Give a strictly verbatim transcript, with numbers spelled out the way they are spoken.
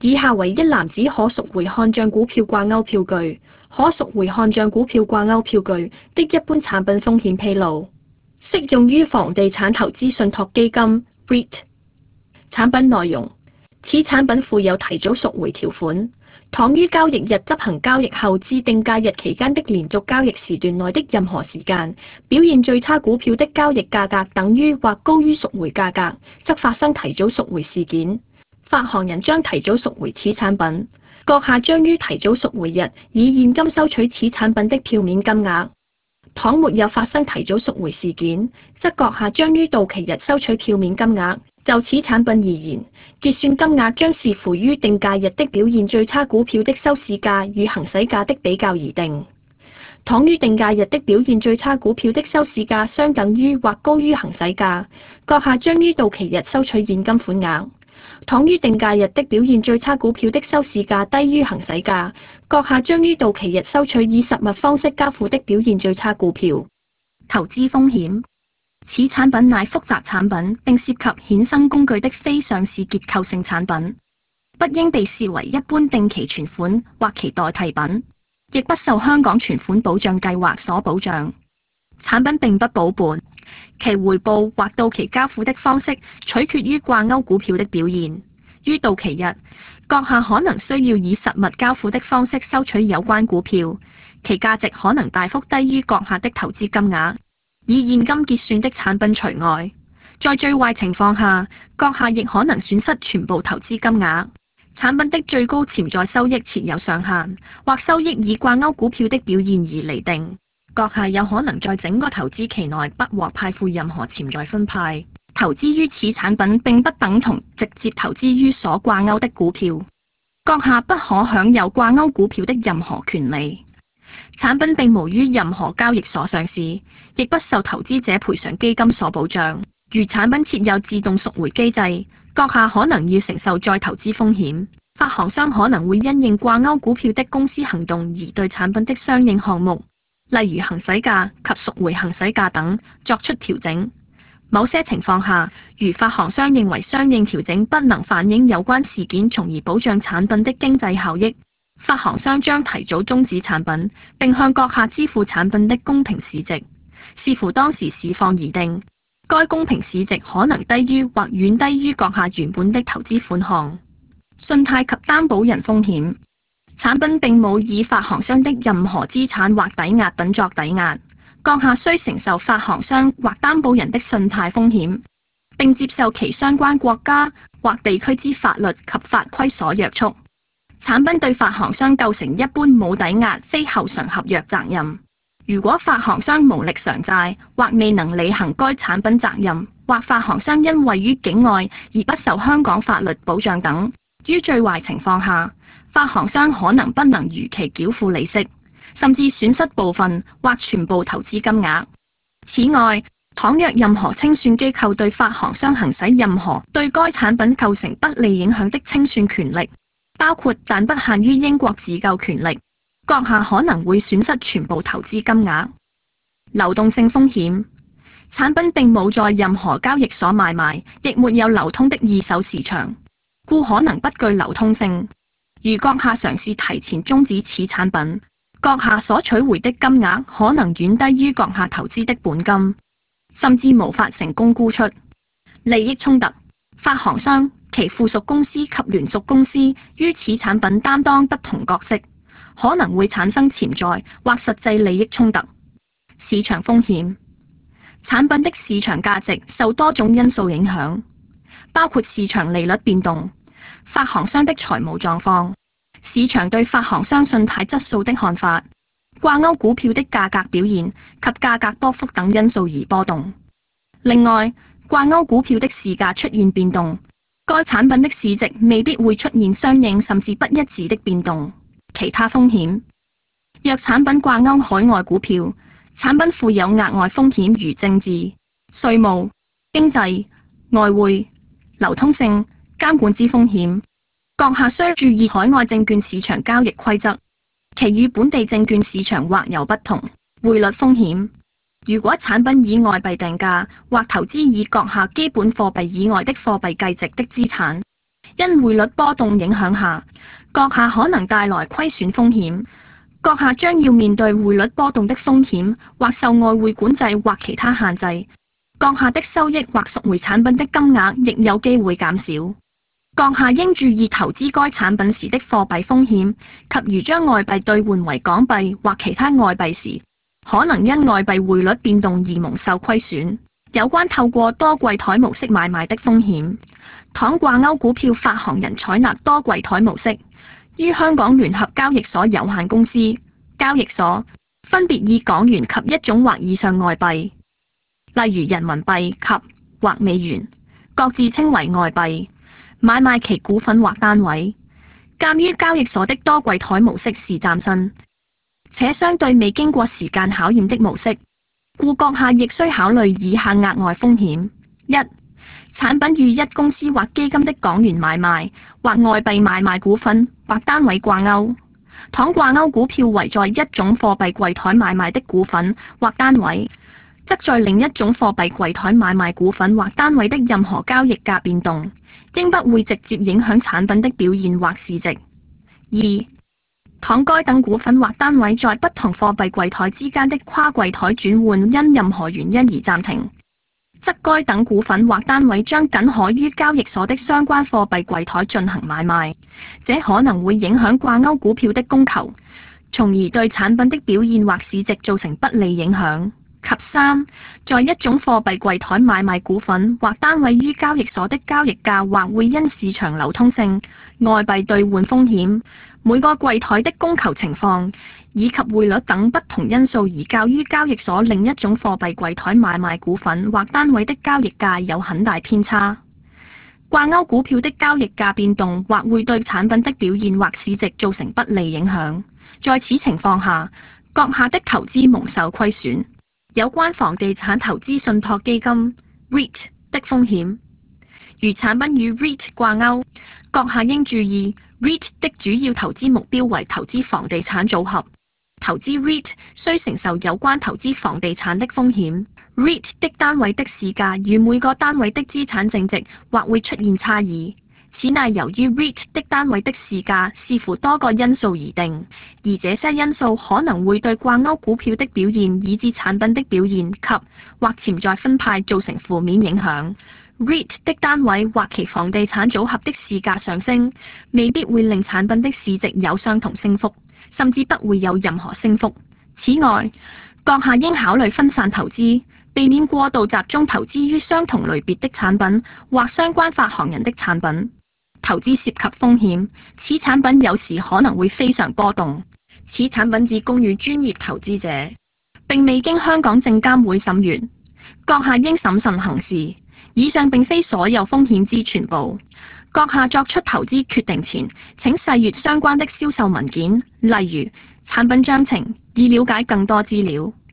以下為一籃子可贖回看漲股票掛鈎票據。可贖回看漲股票掛鈎票據的一般產品風險披露，適用於房地產投資信託基金 R E I T。 產品內容：此產品附有提早贖回條款，倘於交易日執行交易後至定價日期間的連續交易時段內的任何時間，表現最差股票的交易價格等於或高於贖回價格，則發生提早贖回事件。發行人將提早贖回此產品，閣下將於提早贖回日以現金收取此產品的票面金額。倘沒有發生提早贖回事件，則閣下將於到期日收取票面金額。就此產品而言，結算金額將視乎於定價日的表現最差股票的收市價與行使價的比較而定。倘於定價日的表現最差股票的收市價相等於或高於行使價，閣下將於到期日收取現金款額。倘於定價日的表現最差股票的收市價低於行使價，閣下將於到期日收取以實物方式交付的表現最差股票。 投資風險：此產品乃複雜產品，並涉及衍生工具的非上市結構性產品，不應被視為一般定期存款或其代替品，亦不受香港存款保障計劃所保障。產品並不保本，其回報或到期交付的方式取決於掛鈎股票的表現。於到期日，閣下可能需要以實物交付的方式收取有關股票，其價值可能大幅低於閣下的投資金額。以現金結算的產品除外，在最壞情況下，閣下亦可能損失全部投資金額。產品的最高潛在收益設有上限，或收益以掛鈎股票的表現而釐定。閣下有可能在整個投資期內不獲派付任何潛在分派。投資於此產品並不等同直接投資於所掛鈎的股票，閣下不可享有掛鈎股票的任何權利。產品並無於任何交易所上市，亦不受投資者賠償基金所保障。如產品設有自動贖回機制，閣下可能要承受再投資風險。發行商可能會因應掛鈎股票的公司行動而對產品的相應項目，例如行使價及贖回行使價等作出調整。某些情況下，如發行商認為相應調整不能反映有關事件，從而保障產品的經濟效益，發行商將提早終止產品，並向閣下支付產品的公平市值，視乎當時市況而定。該公平市值可能低於或遠低於閣下原本的投資款項。信貸及擔保人風險：產品並冇以發行商的任何資產或抵押品作抵押，閣下需承受發行商或擔保人的信貸風險，並接受其相關國家或地區之法律及法規所約束。產品對發行商構成一般冇抵押非後償合約責任。如果發行商無力償債或未能履行該產品責任，或發行商因位於境外而不受香港法律保障等，於最壞情況下，發行商可能不能如期繳付利息，甚至損失部分或全部投資金額。此外，倘若任何清算機構對發行商行使任何對該產品構成不利影響的清算權力，包括但不限於英國自救權力，閣下可能會損失全部投資金額。流動性風險：產品並冇在任何交易所買賣，亦沒有流通的二手市場，故可能不具流通性。如閣下嘗試提前終止此產品，閣下所取回的金額可能遠低於閣下投資的本金，甚至無法成功沽出。利益衝突：發行商、其附屬公司及聯屬公司於此產品擔當不同角色，可能會產生潛在或實際利益衝突。市場風險：產品的市場價值受多種因素影響，包括市場利率變動、發行商的財務狀況、市場對發行商信貸質素的看法、掛鈎股票的價格表現及價格波幅等因素而波動。另外，掛鈎股票的市價出現變動，該產品的市值未必會出現相應甚至不一致的變動。其他風險：若產品掛鈎海外股票，產品附有額外風險如政治、稅務、經濟、外匯、流通性、監管之風險。閣下需注意海外證券市場交易規則，其與本地證券市場或有不同。匯率風險：如果產品以外幣定價或投資以閣下基本貨幣以外的貨幣計值的資產， 因匯率波動影響下，閣下可能帶來虧損風險。閣下將要面對匯率波動的風險，或受外匯管制或其他限制。閣下的收益或贖回產品的金額亦有機會減少。閣下應注意投資該產品時的貨幣風險，及如將外幣兌換為港幣或其他外幣時，可能因外幣匯率變動而蒙受虧損。有關透過多櫃台模式買賣的風險，倘掛鈎股票發行人採納多櫃台模式，於香港聯合交易所有限公司交易所分別以港元及一種或以上外幣，例如人民幣及或美元，各自稱為外幣，買賣其股份或單位。鑑於交易所的多櫃台模式是嶄新且相對未經過時間考驗的模式，故閣下亦需考慮以下額外風險：一、產品與一公司或基金的港元買賣或外幣買賣股份或單位掛鈎，倘掛鈎股票為在一種貨幣櫃台買賣的股份或單位，則在另一種貨幣櫃台買賣股份或單位的任何交易價變動，應不會直接影響產品的表現或市值。二、倘該等股份或單位在不同貨幣櫃台之間的跨櫃台轉換因任何原因而暫停，則該等股份或單位將僅可於交易所的相關貨幣櫃台進行買賣，這可能會影響掛鈎股票的供求，從而對產品的表現或市值造成不利影響。及三，在一種貨幣櫃台買賣股份或單位於交易所的交易價或會因市場流通性、外幣兌換風險、每個櫃台的供求情況以及匯率等不同因素而較於交易所另一種貨幣櫃台買賣股份或單位的交易價有很大偏差。掛鈎股票的交易價變動或會對產品的表現或市值造成不利影響，在此情況下，閣下的投資蒙受虧損。有關房地產投資信託基金 REIT 的風險，如產品與 REIT 掛鈎，閣下應注意 REIT 的主要投資目標為投資房地產組合，投資 REIT 需承受有關投資房地產的風險。REIT 的單位的市價與每個單位的資產淨值或會出現差異，此乃由於 REIT 的單位的市價視乎多個因素而定，而這些因素可能會對掛鈎股票的表現以至產品的表現及或潛在分派造成負面影響。REIT 的單位或其房地產組合的市價上升，未必會令產品的市值有相同升幅，甚至不會有任何升幅。此外，閣下應考慮分散投資，避免過度集中投資於相同類別的產品或相關發行人的產品。投資涉及風險，此產品有時可能會非常波動。此產品只供予專業投資者，並未經香港證監會審閱。閣下應審慎行事。以上並非所有風險之全部。閣下作出投資決定前，請細閱相關的銷售文件，例如產品章程，以了解更多資料。